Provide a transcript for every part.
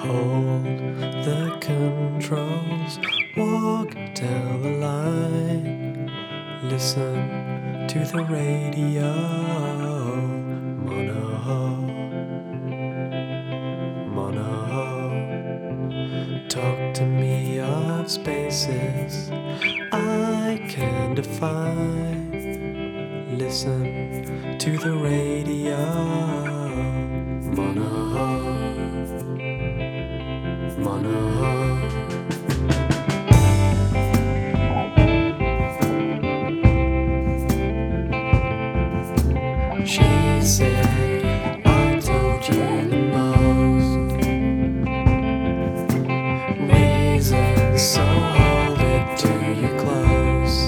Hold the controls, walk down the line, listen to the radio, mono, talk to me of spaces I can define, listen to the radio, mono. She said, I told you the most reasons, so hold it to you close.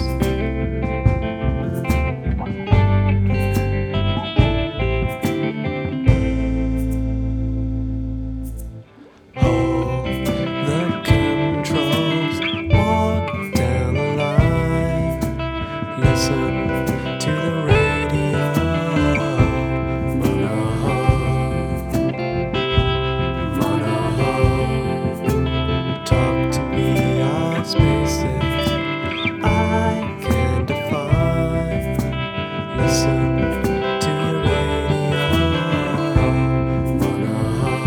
Hold the controls, walk down the line, listen to the radio, mono, talk to me of spaces I can define, listen to the radio, mono.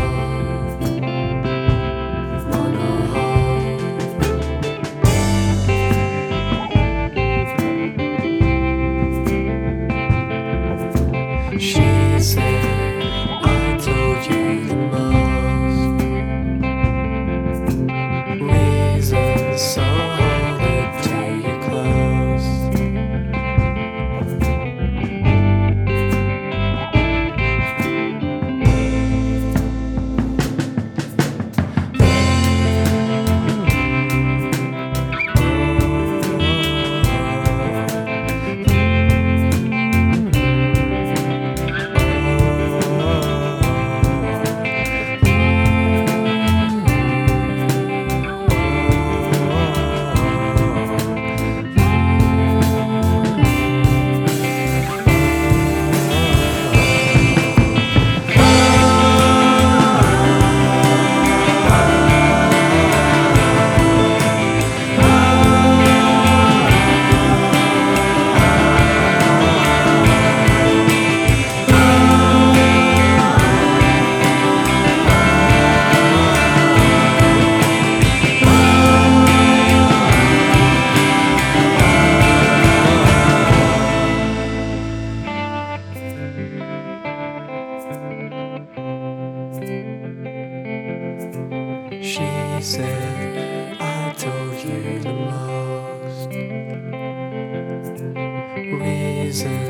She said, I told you the most reasons, so hold it to you close. She said, I told you the most reasons.